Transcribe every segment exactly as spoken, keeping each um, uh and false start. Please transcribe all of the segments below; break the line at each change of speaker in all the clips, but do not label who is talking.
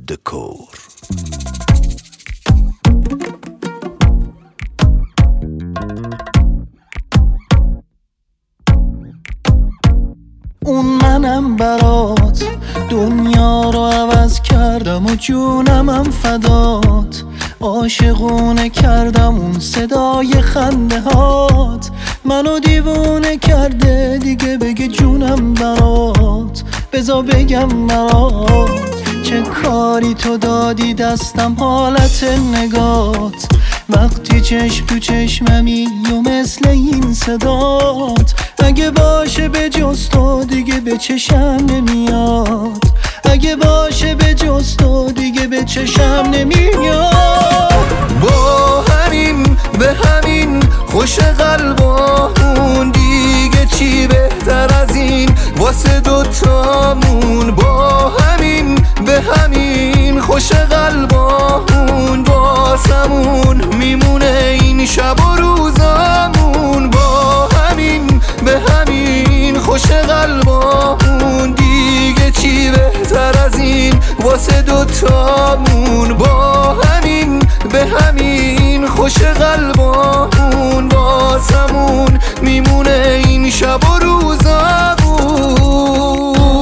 دکور. اون منم برات دنیا رو عوض کردم و جونمم فدات، عاشقونه کردم اون صدای خنده هات، منو دیوونه کرده دیگه بگه جونم برات، بذار بگم برات چه کاری تو دادی دستم حالت نگات، وقتی چشم تو چشممی و مثل این صدات، اگه باشه به جز تو دیگه به چشم نمیاد، اگه باشه به جز تو دیگه به چشم نمیاد.
با همین به همین خوش قلبامون، دیگه چی بهتر از این واسه دوتامون، با همین به همین خوش قلبامون، واسمون میمونه این شب و روزامون، با همین به همین خوش قلبامون، دیگه چی بهتر از این واسه دوتامون، با همین به همین خوش قلبامون، واسمون میمونه این شب و روزامون.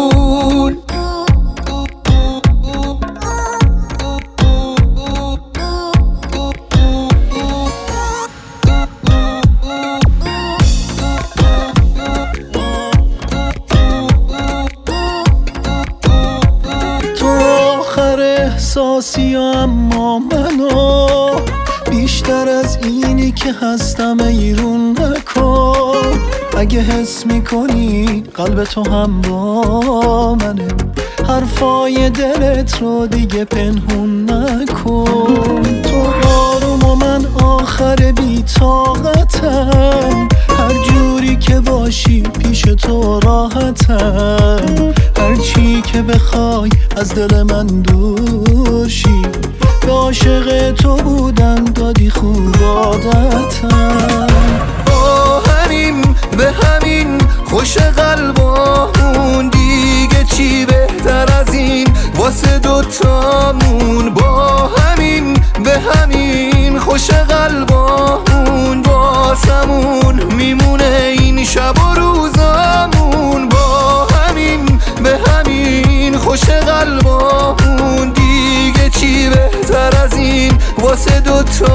احساسی اما منو بیشتر از اینی که هستم ایرون نکن، اگه حس میکنی قلب تو هم با منه، حرفای دلت رو دیگه پنهون نکن، تو آروم و من آخر بی طاقتم، هر جوری که باشی پیش تو راحتم، هر چی که بخوای از دل من دور شی، به عاشق تو بودم دادی خوب عادتم.
با همین به همین خوش قلبامون، دیگه چی بهتر از این واسه دوتامون، با همین به همین خوش قلبامون، واسمون میمونه این شب و روزامون، با همین به همین خوش قلبامون، دیگه چی بهتر از این واسه دوتا